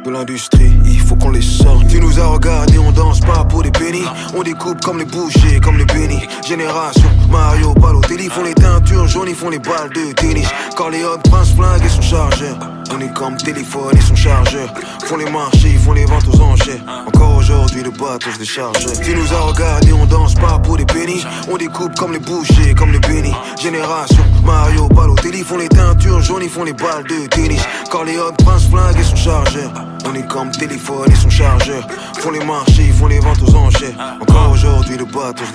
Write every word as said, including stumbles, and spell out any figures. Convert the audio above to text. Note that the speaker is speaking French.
de l'industrie, il faut qu'on les sorte. Tu nous as regardé, on danse pas pour des pennies. On découpe comme les bouchers, comme les bénis. Génération Mario Balotelli, font les teintures jaunes, ils font les balles de tennis. Corleone, Prince Flingue et son chargeur. On est comme téléphone et son chargeur. Font les marchés, ils font les ventes aux enchères. Encore aujourd'hui le bateau se décharge. Tu nous as regardé, on danse pas pour des pennies. On découpe comme les bouchers, comme les bénis. Génération Mario Balotelli, font les teintures jaunes, ils font les balles de tennis. Corleone, Prince Flingue et son chargeur. On est comme téléphone et son chargeur. Font les marchés, ils font les ventes aux enchères. Encore aujourd'hui le bateau se